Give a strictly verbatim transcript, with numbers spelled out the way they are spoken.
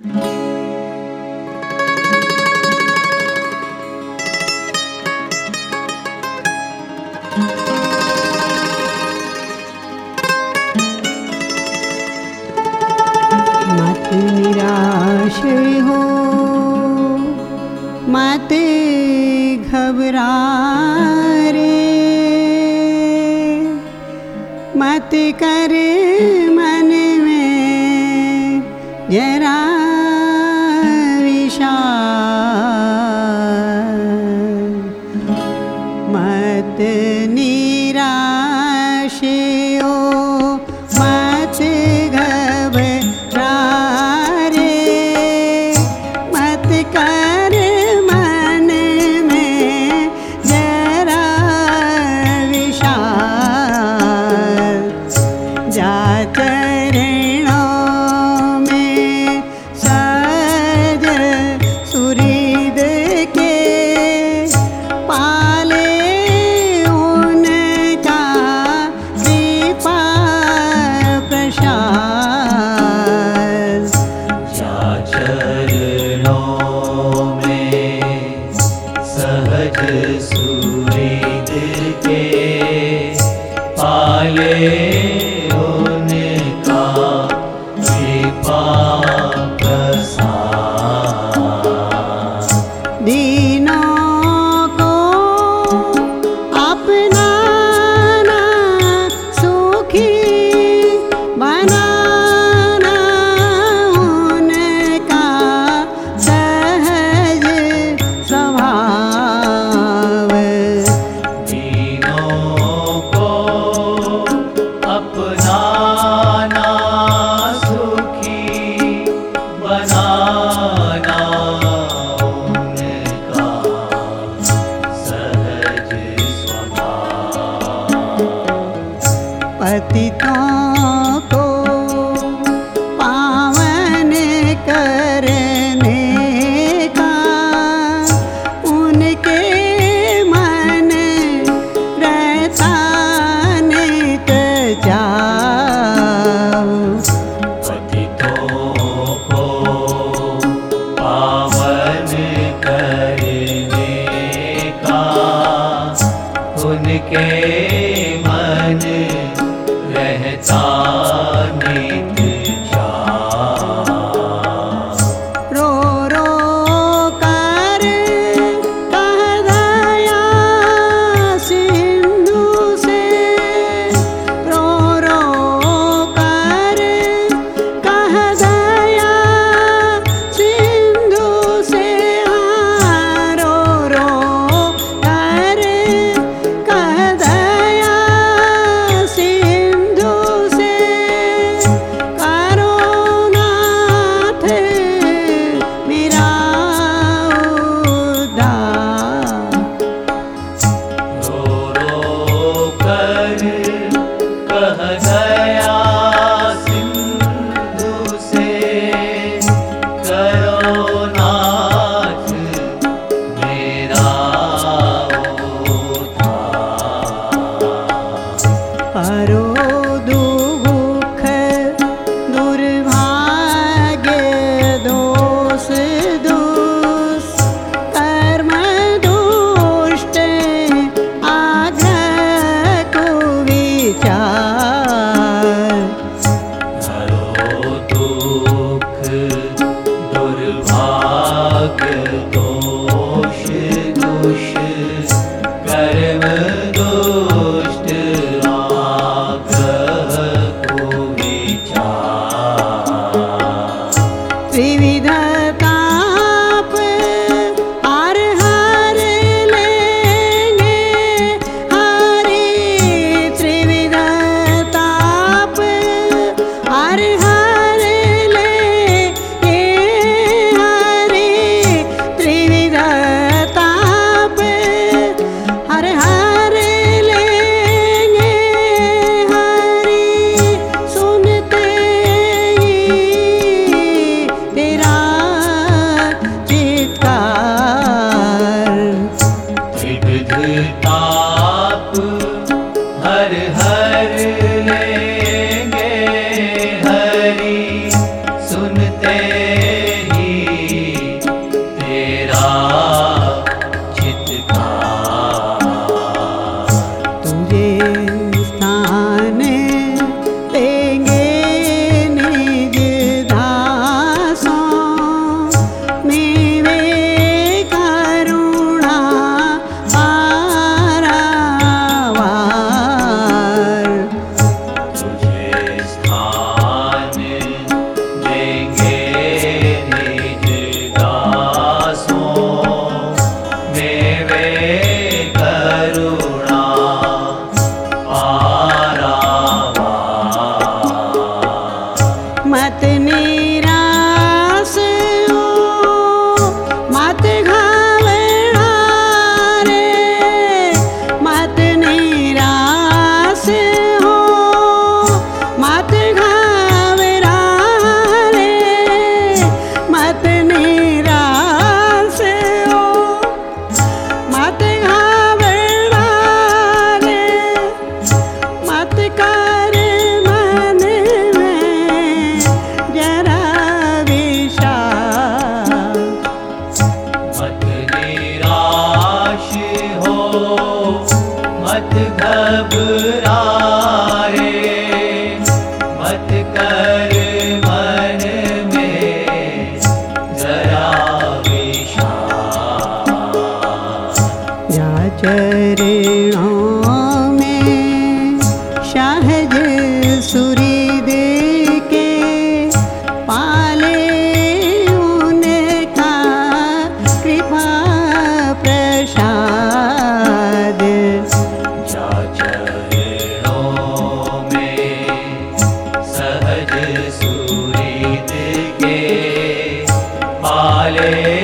मत निराश हो, मत घबरा रे, मत कर मन में जरा विचार। मत निराश हो, मत घबरा रे, मत कर मन में जरा विचार। जा चरणों में सज सुहृद के, पाले उनका कृपा प्रसाद। जा चरणों में सहज सुहृद के, पाले उनका कृपा प्रसाद। दीनों को अपनाना, सुखी बनाना उनका सहज स्वभाव। दीनों को अपनाना, सुखी बनाना उनका सहज स्वभाव। पतितों को पावन करने का उनके मन रहता नित चाव। पतितों को पावन करने का उनके मन रहता नित चाव। रो रो कर कह दया सिंधु से, रो रो कर कह दया सिंधु से। हाँ, रो रो कर कह दया सिंधु से। करो नाथ मेरा उद्धार। रो रो कर कह गया सिंधु से, करो नाथ मेरा उद्धार। हरो दुख दुर्भाग्य दोष दुष कर्म दुष्ट आग्रह कुविचार। हरो दुख दुर्भाग्य दोष दुष कर्म दुष्ट आग्रह कुविचार। त्रिविध ताप हर हर लेंगे हरि। त्रिविध ताप हर हर लेंगे हरि। त्रिविध ताप हर हर लेंगे हरि। सुनते ही तेरा घबराए, मत कर मन में जरा विचार। या चरणों में सहज सुहृद के पाले उनका कृपा प्रसाद। जा चरणों में सहज सुहृद के पाले